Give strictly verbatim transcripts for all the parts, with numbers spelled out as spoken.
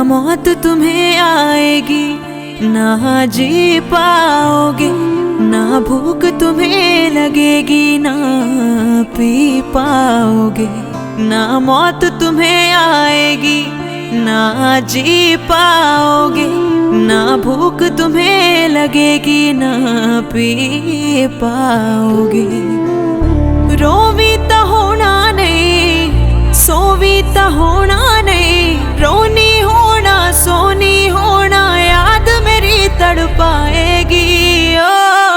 मौत तुम्हें आएगी, ना जी पाओगे, ना भूख तुम्हें लगेगी, ना पी पाओगे। ना मौत तुम्हें आएगी, ना जी पाओगे, ना भूख तुम्हें लगेगी, ना पी पाओगे। रोवी तो होना नहीं, सोवी तो होना नहीं, रोनी होना सोनी होना, याद मेरी तड़पाएगी। ओ,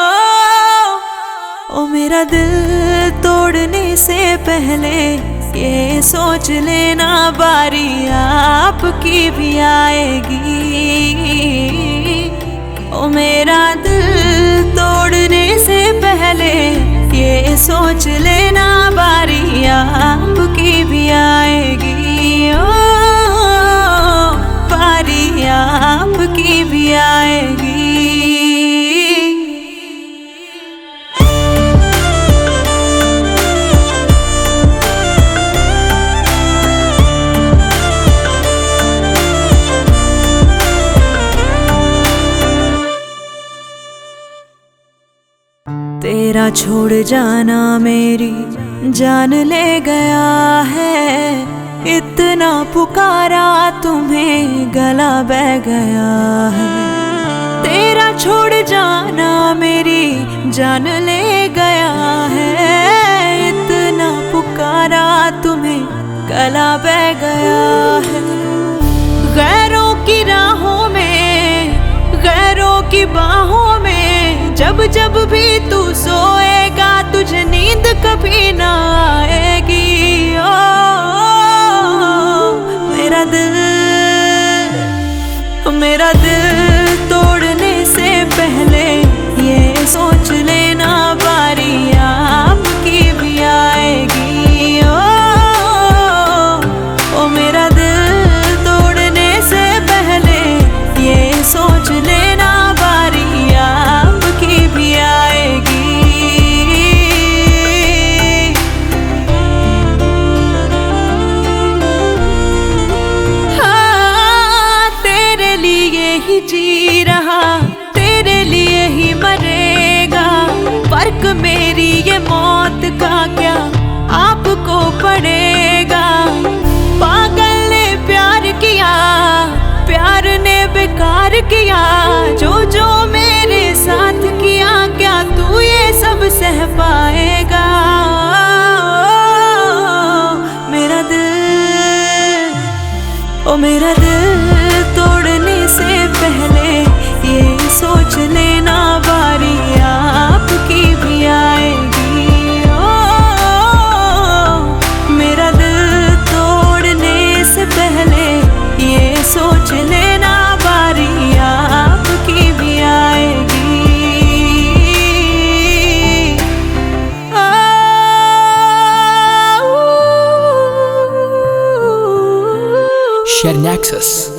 ओ मेरा दिल तोड़ने से पहले ये सोच लेना, बारी आपकी भी आएगी। ओ मेरा दिल तोड़ने से पहले ये सोच लेना, बारी आपकी भी आएगी। ओ बारी आपकी भी आएगी। तेरा छोड़ जाना मेरी जान ले गया है, इतना पुकारा तुम्हें गला बह गया है। तेरा छोड़ जाना मेरी जान ले गया है, इतना पुकारा तुम्हें गला बह गया है। गैरों की राहों में, गैरों की बाहों में, जब जब भी तू सोएगा तुझे नींद कभी ना आएगी। ओ, मेरा दिल, मेरा दिल तोड़ने से पहले ये सोच लेना, बारी आपकी भी आएगी। ओ, ओ मेरा दिल तोड़ने से पहले ये सोच लेना, बारी आपकी भी आएगी। हाँ, तेरे लिए ही जी रहा, तेरे लिए ही मरेगा। फर्क मेरी ये मौत का क्या आपको पड़ेगा। पागल ने प्यार किया, प्यार ने बेकार किया, जो जो मेरे साथ किया, क्या तू ये सब सह पाएगा। मेरा दिल, ओ मेरा दिल तोड़ने से पहले ये सोच लेना, बारी आपकी भी आएगी। ओ मेरा दिल तोड़ने से पहले ये सोच लेना, बारी आपकी भी आएगी। Sharing Access.